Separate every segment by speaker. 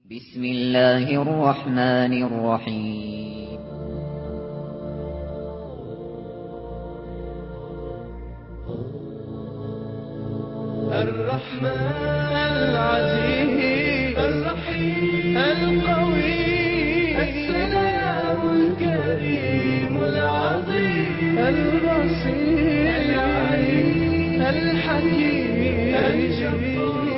Speaker 1: بسم الله الرحمن الرحيم.
Speaker 2: الرحمن العزيز الرحيم القوي السلام الكريم العظيم البصير العليم الحكيم الجبار.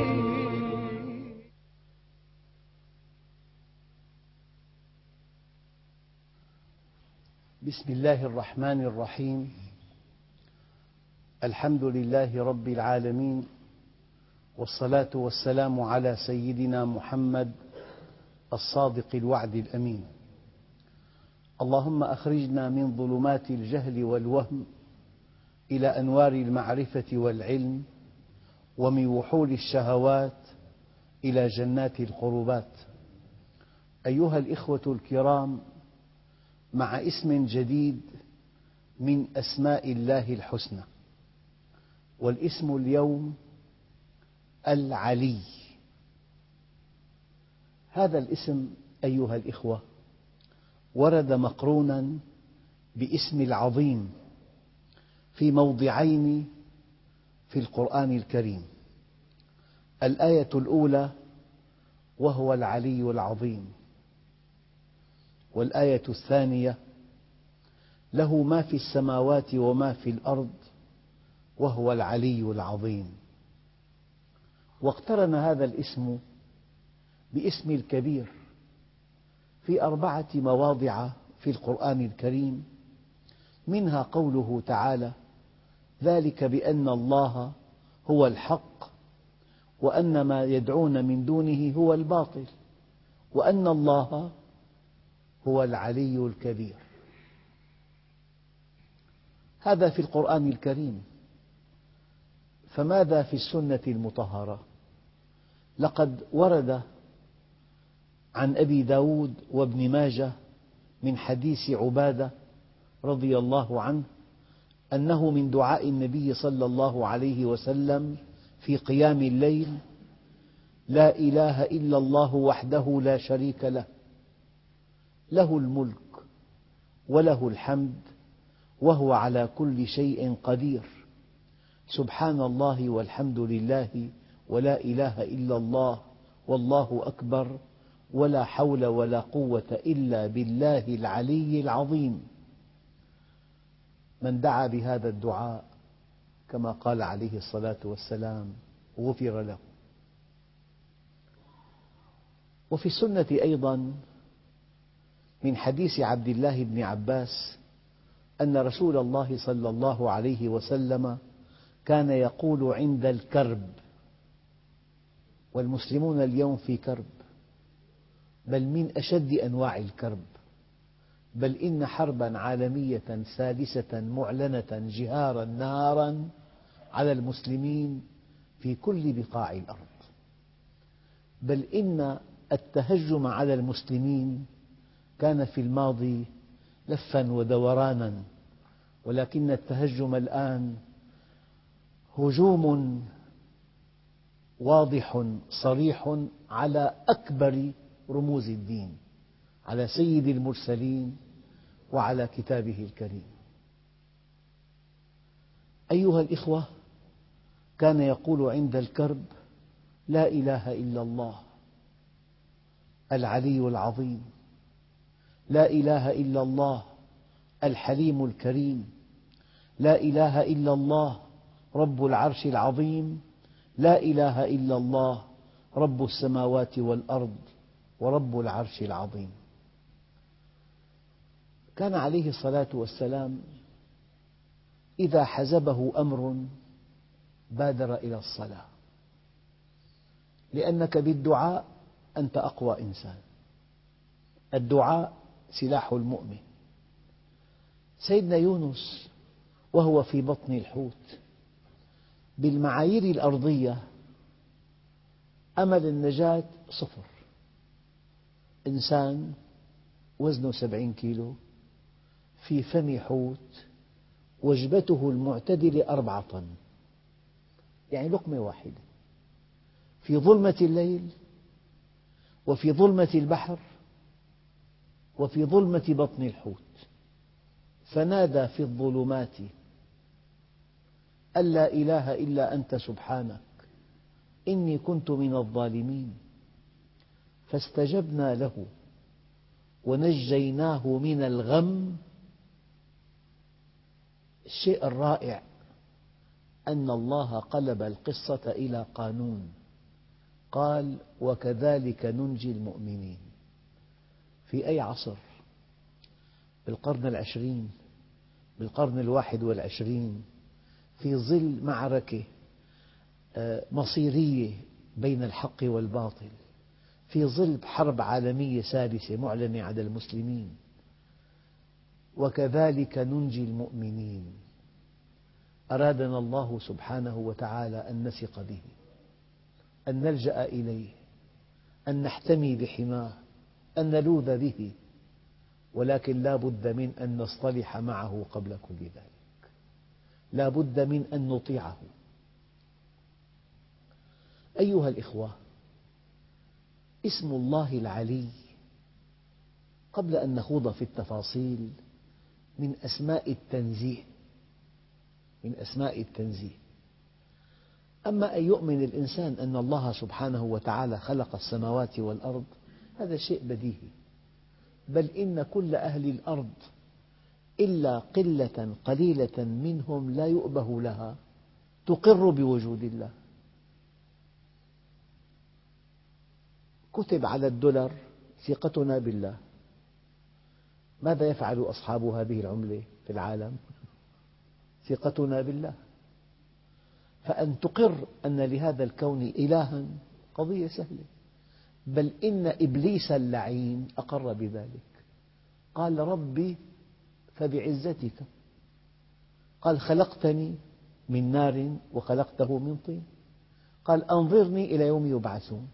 Speaker 3: بسم الله الرحمن الرحيم. الحمد لله رب العالمين، والصلاة والسلام على سيدنا محمد الصادق الوعد الأمين. اللهم أخرجنا من ظلمات الجهل والوهم إلى أنوار المعرفة والعلم، ومن وحول الشهوات إلى جنات القربات. أيها الإخوة الكرام، مع اسم جديد من أسماء الله الحسنى، والاسم اليوم العلي. هذا الاسم أيها الإخوة ورد مقرونا باسم العظيم في موضعين في القرآن الكريم. الآية الأولى: وهو العلي العظيم، والآية الثانية: له ما في السماوات وما في الأرض وهو العلي العظيم. واقترن هذا الاسم باسم الكبير في 4 مواضع في القرآن الكريم، منها قوله تعالى: ذلك بأن الله هو الحق وأن ما يدعون من دونه هو الباطل وأن الله هو العلي الكبير. هذا في القرآن الكريم. فماذا في السنة المطهرة؟ لقد ورد عن أبي داود وابن ماجه من حديث عبادة رضي الله عنه أنه من دعاء النبي صلى الله عليه وسلم في قيام الليل: لا إله إلا الله وحده لا شريك له، له الملك وله الحمد وهو على كل شيء قدير، سبحان الله والحمد لله ولا إله إلا الله والله أكبر ولا حول ولا قوة إلا بالله العلي العظيم. من دعا بهذا الدعاء كما قال عليه الصلاة والسلام غفر له. وفي السنة أيضا من حديث عبد الله بن عباس أن رسول الله صلى الله عليه وسلم كان يقول عند الكرب، والمسلمون اليوم في كرب، بل من أشد أنواع الكرب، بل إن حربا عالمية سادسة معلنة جهارا نهارا على المسلمين في كل بقاع الأرض، بل إن التهجم على المسلمين كان في الماضي لفا ودورانا، ولكن التهجم الآن هجوم واضح صريح على أكبر رموز الدين، على سيد المرسلين وعلى كتابه الكريم. أيها الإخوة، كان يقول عند الكرب: لا إله إلا الله العلي العظيم، لا إله إلا الله الحليم الكريم، لا إله إلا الله رب العرش العظيم، لا إله إلا الله رب السماوات والأرض ورب العرش العظيم. كان عليه الصلاة والسلام إذا حزبه أمر بادر إلى الصلاة، لأنك بالدعاء أنت أقوى إنسان. الدعاء سلاح المؤمن. سيدنا يونس وهو في بطن الحوت بالمعايير الأرضية أمل النجاة 0. إنسان وزنه 70 كيلو في فم حوت وجبته المعتدلة 4 طن، يعني لقمة واحدة، في ظلمة الليل وفي ظلمة البحر وفي ظلمة بطن الحوت فنادى في الظلمات أن لا إله إلا أنت سبحانك إني كنت من الظالمين فاستجبنا له ونجيناه من الغم. الشيء الرائع أن الله قلب القصة إلى قانون، قال وكذلك ننجي المؤمنين. في أي عصر؟ بالقرن العشرين، بالقرن الواحد والعشرين، في ظل معركة مصيرية بين الحق والباطل، في ظل حرب عالمية ثالثة معلنة على المسلمين. وكذلك ننجي المؤمنين. أرادنا الله سبحانه وتعالى أن نثق به، أن نلجأ إليه، أن نحتمي بحماه، أن نلوذ به، ولكن لا بد من أن نصطلح معه قبل كل ذلك، لا بد من أن نطيعه. أيها الإخوة، اسم الله العلي قبل أن نخوض في التفاصيل من أسماء التنزيه، من أسماء التنزيه. أما أن يؤمن الإنسان أن الله سبحانه وتعالى خلق السماوات والأرض هذا شيء بديهي، بل إن كل أهل الأرض إلا قلة قليلة منهم لا يؤبه لها تقر بوجود الله. كتب على الدولار ثقتنا بالله. ماذا يفعل أصحاب هذه العملة في العالم؟ ثقتنا بالله. فأن تقر أن لهذا الكون إلها قضية سهلة، بل إن إبليس اللعين أقر بذلك، قال ربي فبعزتك، قال خلقتني من نار وخلقته من طين، قال أنظرني إلى يوم يبعثون.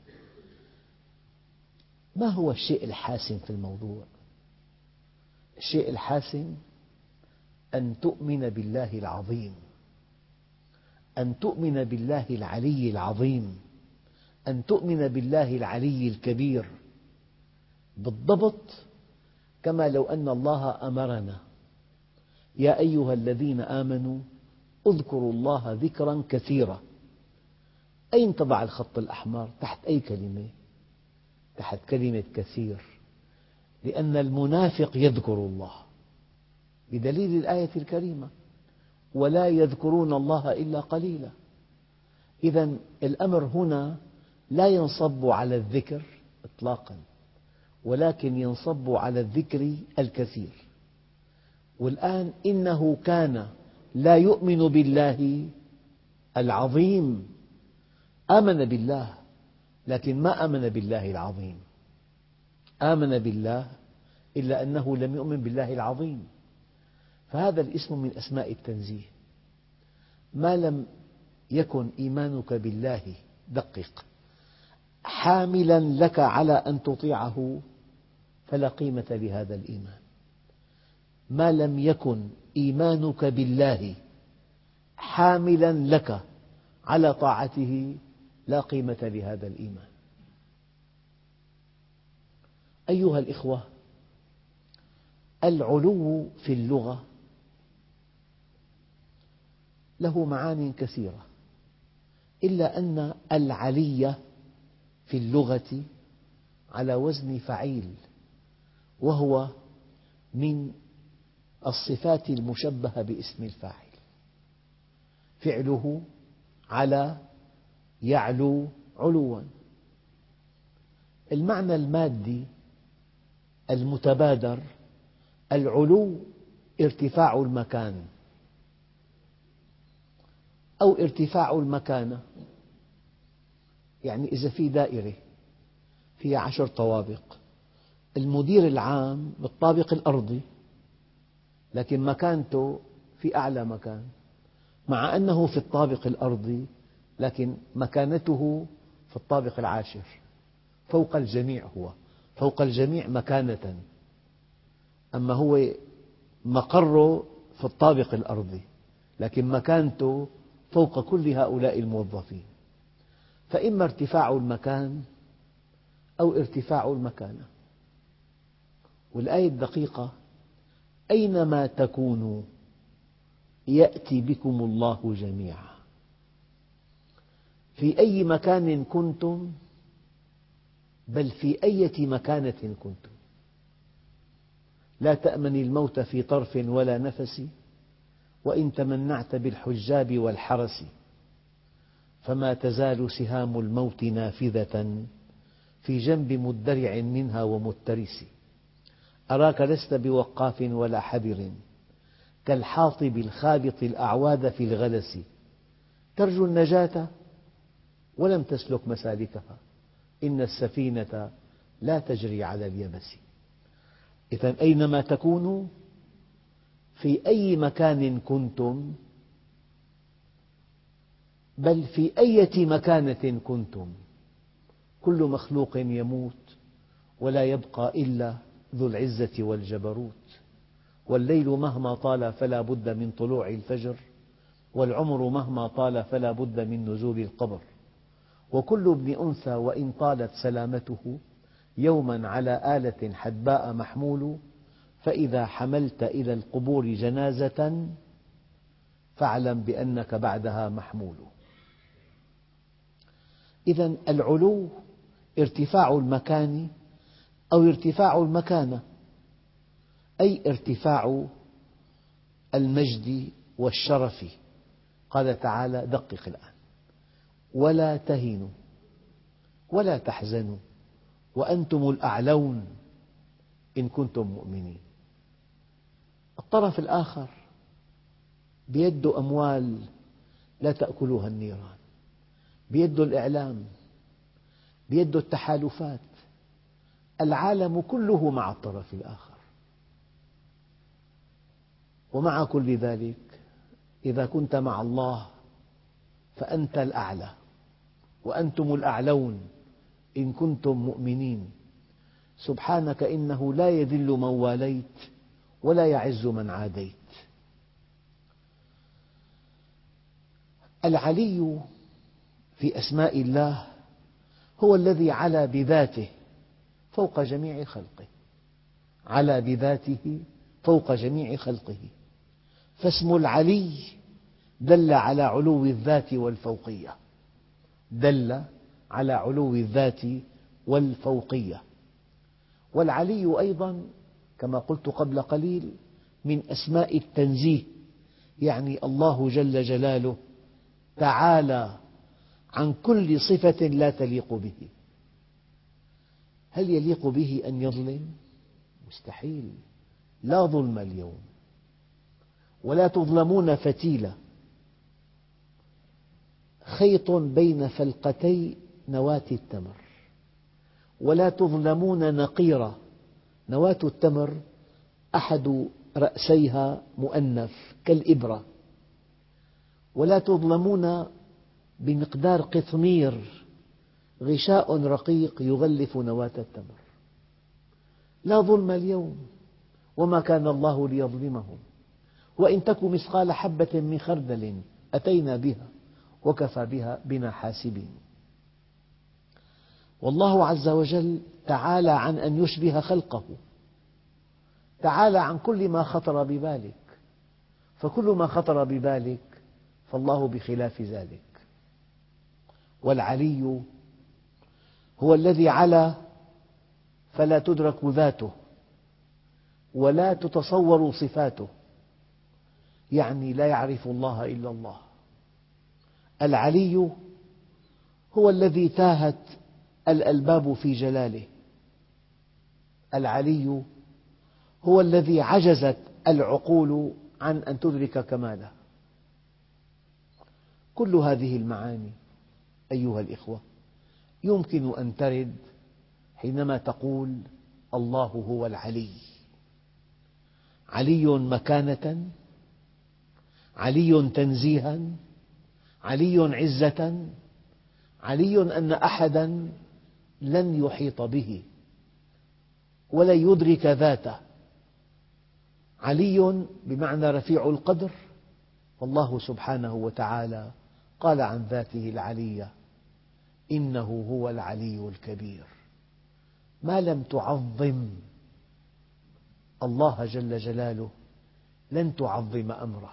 Speaker 3: ما هو الشيء الحاسم في الموضوع؟ الشيء الحاسم أن تؤمن بالله العظيم، أن تؤمن بالله العلي العظيم، أن تؤمن بالله العلي الكبير، بالضبط كما لو أن الله أمرنا يا أيها الذين آمنوا اذكروا الله ذكرا كثيرا. أين تضع الخط الأحمر؟ تحت أي كلمة؟ تحت كلمة كثير، لأن المنافق يذكر الله بدليل الآية الكريمة ولا يذكرون الله إلا قليلا. إذا الأمر هنا لا ينصب على الذكر إطلاقا، ولكن ينصب على الذكر الكثير. والآن إنه كان لا يؤمن بالله العظيم، آمن بالله لكن ما آمن بالله العظيم، آمن بالله إلا أنه لم يؤمن بالله العظيم. فهذا الاسم من أسماء التنزيه. ما لم يكن إيمانك بالله، دقق، حاملا لك على أن تطيعه فلا قيمة لهذا الإيمان. ما لم يكن إيمانك بالله حاملا لك على طاعته لا قيمة لهذا الإيمان. أيها الإخوة، العلو في اللغة له معان كثيرة، إلا أن العلي في اللغة على وزن فعيل، وهو من الصفات المشبهة باسم الفاعل. فعله على، يعلو علوا. المعنى المادي المتبادر العلو ارتفاع المكان أو ارتفاع المكانة. يعني إذا في دائرة فيها 10 طوابق، المدير العام بالطابق الأرضي لكن مكانته في أعلى مكان، مع أنه في الطابق الأرضي لكن مكانته في الطابق العاشر، فوق الجميع، هو فوق الجميع مكانة، أما هو مقره في الطابق الأرضي لكن مكانته فوق كل هؤلاء الموظفين. فإما ارتفاع المكان أو ارتفاع المكانة. والآية الدقيقة: أينما تكونوا يأتي بكم الله جميعا. في أي مكان كنتم، بل في أي مكانة كنتم. لا تأمن الموت في طرف ولا نفس، وإن تمنعت بالحجاب والحرس، فما تزال سهام الموت نافذة في جنب مدرع منها ومترس. أراك لست بوقاف ولا حذر، كالحاطب الخابط الأعواد في الغلس، ترجو النجاة ولم تسلك مسالكها، إن السفينة لا تجري على اليبس. إذن أينما تكونوا، في أي مكان كنتم، بل في أي مكانة كنتم. كل مخلوق يموت، ولا يبقى إلا ذو العزة والجبروت. والليل مهما طال فلا بد من طلوع الفجر، والعمر مهما طال فلا بد من نزول القبر. وكل ابن أنثى وإن طالت سلامته، يوما على آلة حدباء محمول. فإذا حملت إلى القبور جنازة، فاعلم بأنك بعدها محمول. إذن العلو ارتفاع المكان أو ارتفاع المكانة، أي ارتفاع المجد والشرف. قال تعالى: دقق الآن: ولا تهنوا ولا تحزنوا وأنتم الأعلون إن كنتم مؤمنين. الطرف الآخر بيده أموال لا تأكلها النيران، بيده الإعلام، بيده التحالفات، العالم كله مع الطرف الآخر. ومع كل ذلك، إذا كنت مع الله فأنت الأعلى، وأنتم الأعلون إن كنتم مؤمنين. سبحانك إنه لا يذل من واليت ولا يعز من عاديت. العلي في أسماء الله هو الذي علا بذاته فوق جميع خلقه، علا بذاته فوق جميع خلقه. فاسم العلي دل على علو الذات والفوقية، دل على علو الذات والفوقية. والعلي أيضا كما قلت قبل قليل من أسماء التنزيه، يعني الله جل جلاله تعالى عن كل صفة لا تليق به. هل يليق به أن يظلم؟ مستحيل، لا ظلم اليوم، ولا تظلمون فتيلة. خيط بين فلقتي نواة التمر، ولا تظلمون نقيرا. نواة التمر أحد رأسيها مؤنث كالإبرة. ولا تظلمون بمقدار قطمير، غشاء رقيق يغلف نواة التمر. لا ظلم اليوم، وما كان الله ليظلمهم، وإن تك مثقال حبة من خردل أتينا بها وكفى بنا حاسبين. والله عز وجل تعالى عن أن يشبه خلقه، تعالى عن كل ما خطر ببالك، فكل ما خطر ببالك فالله بخلاف ذلك. والعلي هو الذي علا فلا تدرك ذاته ولا تتصور صفاته، يعني لا يعرف الله إلا الله. العلي هو الذي تاهت الألباب في جلاله، العلي هو الذي عجزت العقول عن أن تدرك كماله. كل هذه المعاني أيها الإخوة يمكن أن ترد حينما تقول الله هو العلي. علي مكانة، علي تنزيها، علي عزة، علي أن أحدا لن يحيط به ولن يدرك ذاته. علي بمعنى رفيع القدر، والله سبحانه وتعالى قال عن ذاته العلية: إنه هو العلي الكبير. ما لم تعظم الله جل جلاله لن تعظم أمره.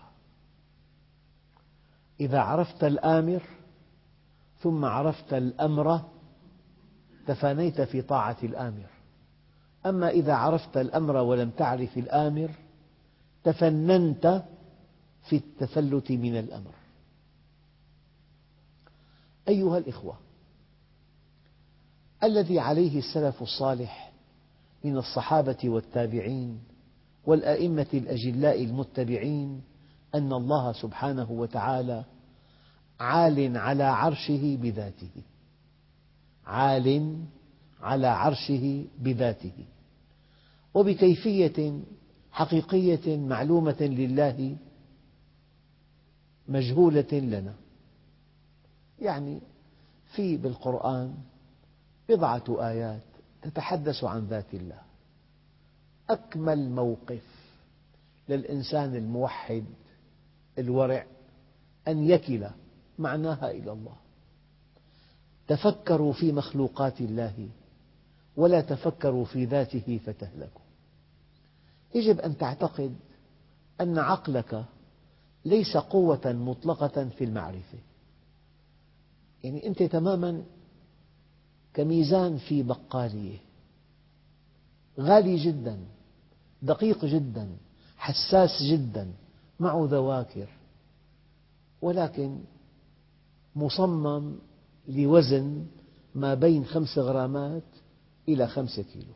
Speaker 3: إذا عرفت الآمر ثم عرفت الأمر تفانيت في طاعة الآمر، أما إذا عرفت الأمر ولم تعرف الآمر تفننت في التفلت من الأمر. أيها الإخوة، الذي عليه السلف الصالح من الصحابة والتابعين والأئمة الأجلاء المتبعين أن الله سبحانه وتعالى عال على عرشه بذاته، عال على عرشه بذاته، وبكيفية حقيقية معلومة لله مجهولة لنا. يعني في بالقرآن بضعة آيات تتحدث عن ذات الله. أكمل موقف للإنسان الموحد الورع أن يكل معناها إلى الله. تفكروا في مخلوقات الله ولا تفكروا في ذاته فتهلكوا. يجب أن تعتقد أن عقلك ليس قوة مطلقة في المعرفة. يعني أنت تماما كميزان في بقالية، غالي جدا، دقيق جدا، حساس جدا، معه ذواكر، ولكن مصمم لوزن ما بين 5 غرامات إلى 5 كيلو.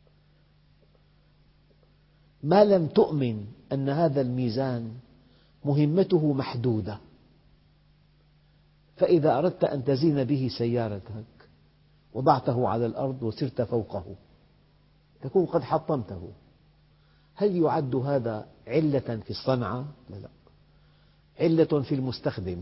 Speaker 3: ما لم تؤمن أن هذا الميزان مهمته محدودة، فإذا أردت أن تزين به سيارتك وضعته على الأرض وسرت فوقه تكون قد حطمته. هل يعد هذا علة في الصنعة؟ لا، علة في المستخدم.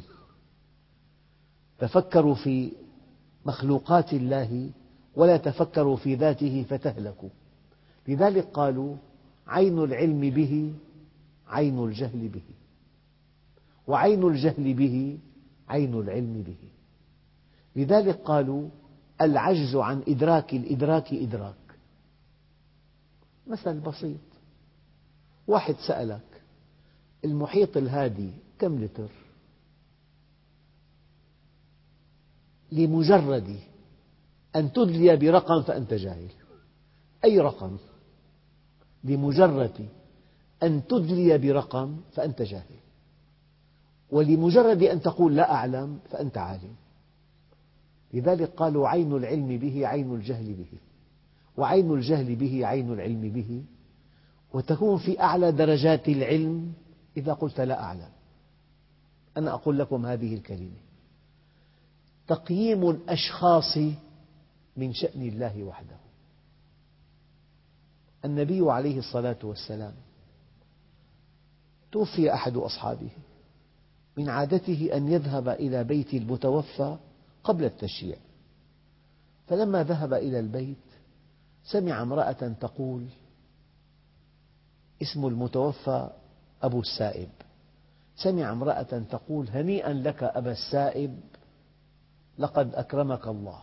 Speaker 3: تفكروا في مخلوقات الله ولا تفكروا في ذاته فتهلكوا. لذلك قالوا عين العلم به عين الجهل به، وعين الجهل به عين العلم به. لذلك قالوا العجز عن إدراك الإدراك إدراك. مثل بسيط، واحد سألك المحيط الهادي كم لتر؟ لمجرد أن تدلي برقم فأنت جاهل. أي رقم، لمجرد أن تدلي برقم فأنت جاهل، ولمجرد أن تقول لا أعلم فأنت عالم. لذلك قالوا عين العلم به عين الجهل به، وعين الجهل به عين العلم به. وتكون في أعلى درجات العلم إذا قلت لا أعلم. أنا أقول لكم هذه الكلمة: تقييم الأشخاص من شأن الله وحده. النبي عليه الصلاة والسلام توفي أحد أصحابه، من عادته أن يذهب إلى بيت المتوفى قبل التشييع، فلما ذهب إلى البيت سمع امرأة تقول: اسم المتوفى أبو السائب. سمع امرأة تقول: هنيئا لك أبا السائب، لقد أكرمك الله.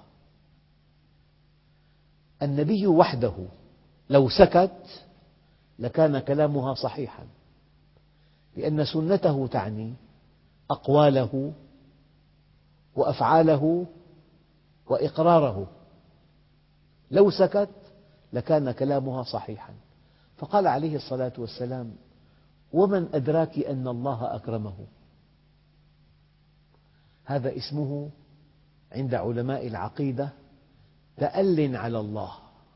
Speaker 3: النبي وحده لو سكت لكان كلامها صحيحا، لأن سنته تعني أقواله وأفعاله وإقراره. لو سكت لكان كلامها صحيحا. فقال عليه الصلاة والسلام: ومن أدراك أن الله أكرمه؟ هذا اسمه عند علماء العقيدة تأل على الله،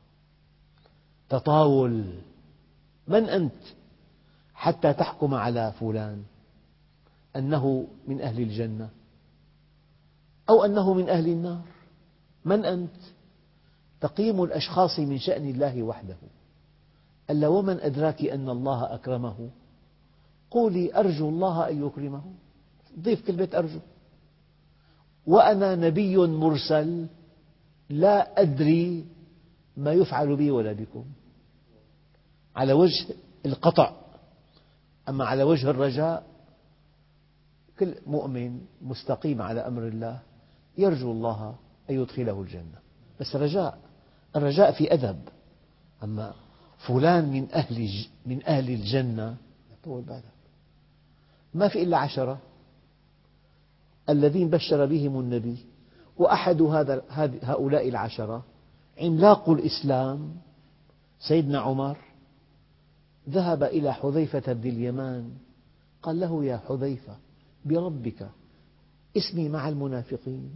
Speaker 3: تطاول. من أنت حتى تحكم على فلان أنه من أهل الجنة أو أنه من أهل النار؟ من أنت؟ تقييم الأشخاص من شأن الله وحده. ألا ومن أدراك أن الله أكرمه؟ قولي أرجو الله أن يكرمه، ضيف كلمة أرجو. وأنا نبي مرسل لا أدري ما يفعل بي ولا بكم، على وجه القطع. أما على وجه الرجاء، كل مؤمن مستقيم على أمر الله يرجو الله أن يدخله الجنة، بس رجاء. الرجاء في أدب. أما فلان من أهل الجنة، طول بالك، ما في إلا 10 الذين بشر بهم النبي، وأحد هؤلاء ال10 عملاق الإسلام سيدنا عمر ذهب إلى حذيفة بن اليمان قال له: يا حذيفة، بربك اسمي مع المنافقين.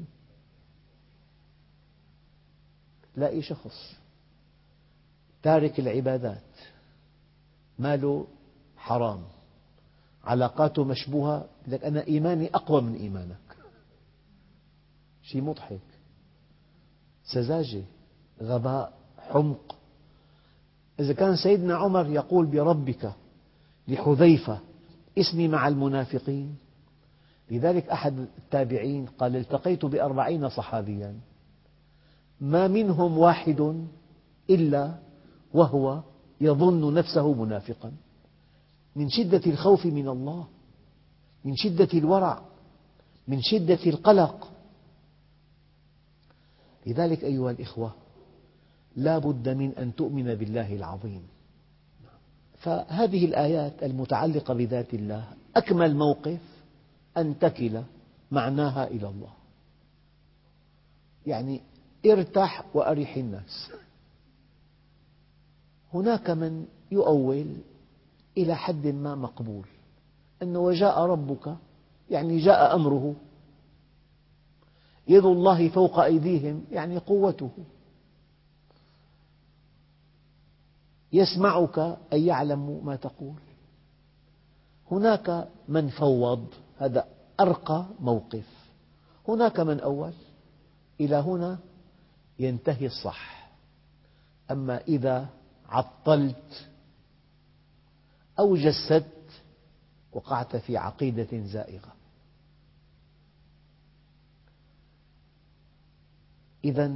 Speaker 3: تلاقي شخص تارك العبادات، ماله حرام، علاقاته مشبوهة، يقول لك: أنا إيماني أقوى من إيمانك. شيء مضحك، سذاجة، غباء، حمق. إذا كان سيدنا عمر يقول بربك لحذيفة اسمي مع المنافقين، لذلك أحد التابعين قال: التقيت ب40 صحابيا ما منهم واحد إلا وهو يظن نفسه منافقا، من شدة الخوف من الله، من شدة الورع، من شدة القلق. لذلك أيها الإخوة، لا بد من أن تؤمن بالله العظيم. فهذه الآيات المتعلقة بذات الله أكمل موقف أن تكل معناها إلى الله، يعني ارتاح وأرح الناس. هناك من يؤول إلى حد ما مقبول، أنه وجاء ربك يعني جاء أمره، يد الله فوق أيديهم يعني قوته، يسمعك أي يعلم ما تقول. هناك من فوض، هذا أرقى موقف. هناك من أول، إلى هنا ينتهي الصح. أما إذا عطلت أو جسدت وقعت في عقيدة زائغة. إذن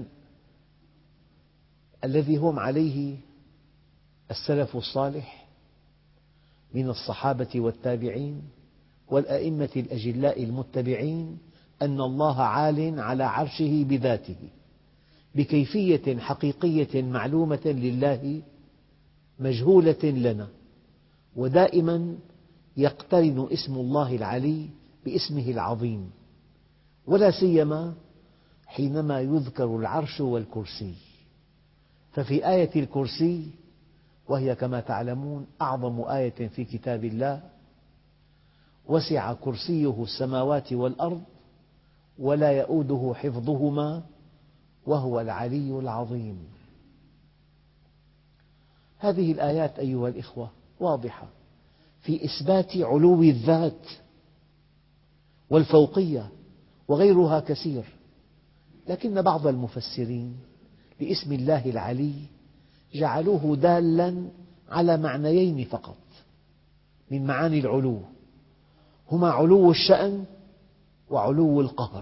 Speaker 3: الذي هم عليه السلف الصالح من الصحابة والتابعين والأئمة الأجلاء المتبعين أن الله عال على عرشه بذاته بكيفية حقيقية معلومة لله مجهولة لنا، ودائما يقترن اسم الله العلي باسمه العظيم، ولا سيما حينما يذكر العرش والكرسي. ففي آية الكرسي، وهي كما تعلمون أعظم آية في كتاب الله، وسع كرسيه السماوات والأرض ولا يؤوده حفظهما وهو العلي العظيم. هذه الآيات أيها الإخوة واضحة في إثبات علو الذات والفوقية، وغيرها كثير. لكن بعض المفسرين لاسم الله العلي جعلوه دالا على معنيين فقط من معاني العلو، هما علو الشأن وعلو القهر،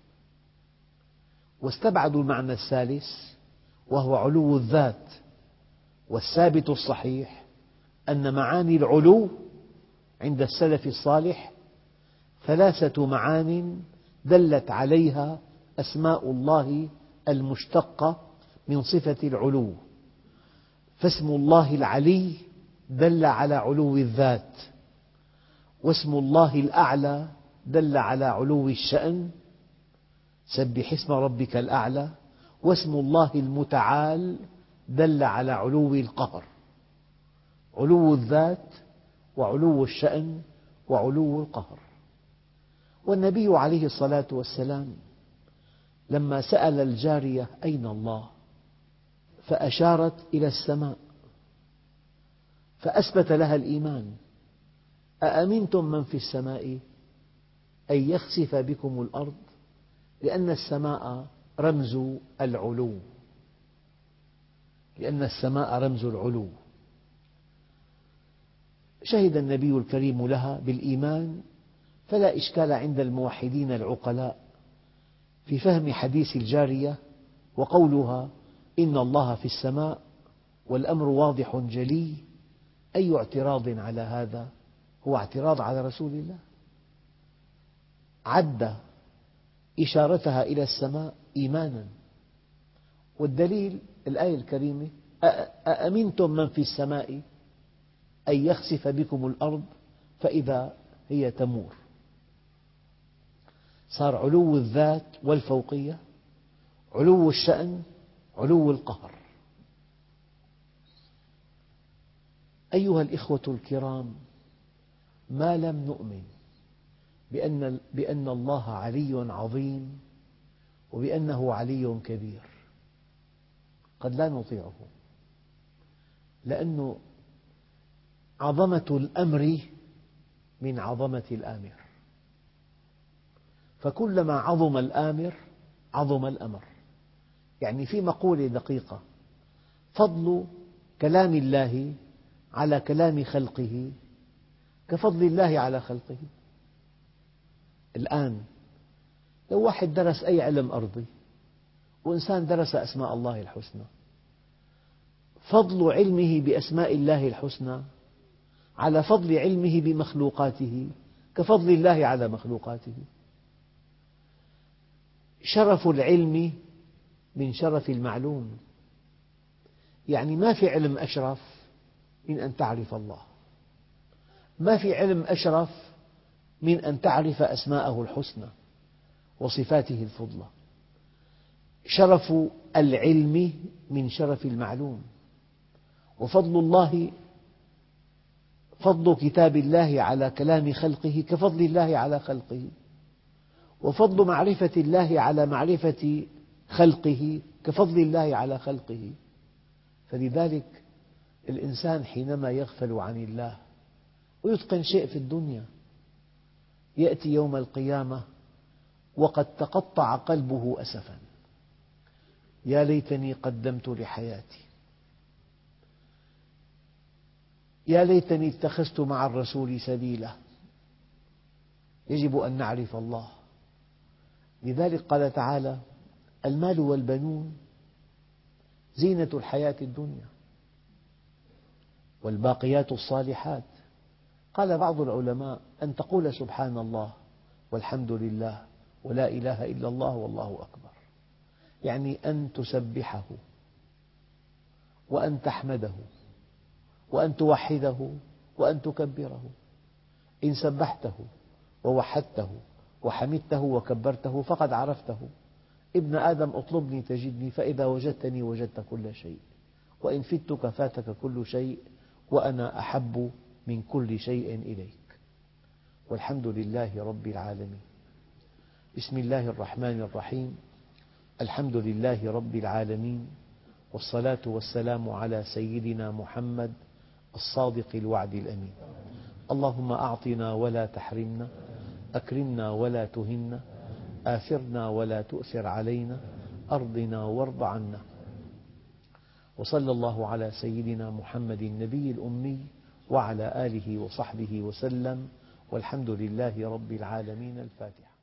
Speaker 3: واستبعدوا المعنى الثالث وهو علو الذات. والثابت الصحيح أن معاني العلو عند السلف الصالح 3 معان دلت عليها أسماء الله المشتقة من صفة العلو. فاسم الله العلي دل على علو الذات، واسم الله الأعلى دل على علو الشأن، سبح اسم ربك الأعلى، واسم الله المتعال دل على علو القهر، علو الذات وعلو الشأن وعلو القهر. والنبي عليه الصلاة والسلام لما سأل الجارية أين الله فأشارت إلى السماء فأثبت لها الإيمان: أأمنتم من في السماء أن يخسف بكم الأرض، لأن السماء رمز العلو، لأن السماء رمز العلو. شهد النبي الكريم لها بالإيمان، فلا إشكال عند الموحدين العقلاء في فهم حديث الجارية وقولها إن الله في السماء والأمر واضح جلي. أي اعتراض على هذا هو اعتراض على رسول الله. عد إشارتها إلى السماء إيمانا، والدليل الآية الكريمة: أأمنتم من في السماء أن يخسف بكم الأرض فإذا هي تمور. صار علو الذات والفوقية، علو الشأن، علو القهر. أيها الإخوة الكرام، ما لم نؤمن بأن الله علي عظيم وبأنه علي كبير قد لا نطيعه، لأن عظمة الأمر من عظمة الآمر، فكلما عظم الآمر عظم الأمر. يعني في مقولة دقيقة: فضل كلام الله على كلام خلقه كفضل الله على خلقه. الآن لو واحد درس أي علم أرضي وإنسان درس أسماء الله الحسنى، فضل علمه بأسماء الله الحسنى على فضل علمه بمخلوقاته كفضل الله على مخلوقاته. شرف العلم من شرف المعلوم، يعني ما في علم أشرف من أن تعرف الله، ما في علم أشرف من أن تعرف أسماءه الحسنى وصفاته الفضلى. شرف العلم من شرف المعلوم، وفضل الله، فضل كتاب الله على كلام خلقه كفضل الله على خلقه، وفضل معرفة الله على معرفة خلقه كفضل الله على خلقه. فلذلك الإنسان حينما يغفل عن الله ويتقن شيء في الدنيا يأتي يوم القيامة وقد تقطع قلبه أسفا: يا ليتني قدمت لحياتي، يا ليتني اتخذت مع الرسول سبيلا. يجب أن نعرف الله. لذلك قال تعالى: المال والبنون زينة الحياة الدنيا والباقيات الصالحات. قال بعض العلماء: أن تقول سبحان الله والحمد لله ولا إله إلا الله والله أكبر، يعني أن تسبحه وأن تحمده وأن توحده وأن تكبره. إن سبحته ووحدته وحمدته وكبرته فقد عرفته. ابن آدم اطلبني تجدني، فإذا وجدتني وجدت كل شيء، وإن فتك فاتك كل شيء، وأنا أحب من كل شيء إليك. والحمد لله رب العالمين. بسم الله الرحمن الرحيم. الحمد لله رب العالمين، والصلاة والسلام على سيدنا محمد الصادق الوعد الأمين. اللهم أعطنا ولا تحرمنا، أكرمنا ولا تهنا، آثرنا ولا تؤثر علينا، أرضنا وارض عنا. وصلى الله على سيدنا محمد النبي الأمي وعلى آله وصحبه وسلم، والحمد لله رب العالمين. الفاتحة.